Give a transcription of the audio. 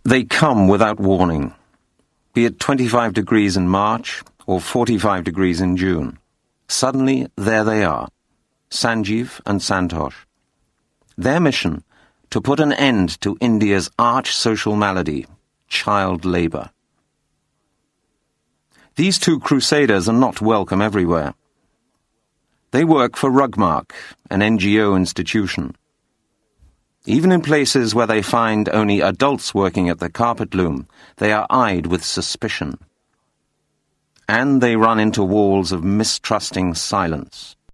They come without warning, be it 25 degrees in March or 45 degrees in June. Suddenly, there they are, Sanjeev and Santosh. Their mission, to put an end to India's arch social malady, child labour. These two crusaders are not welcome everywhere. They work for Rugmark, an NGO institution. Even in places where they find only adults working at the carpet loom, they are eyed with suspicion. And they run into walls of mistrusting silence.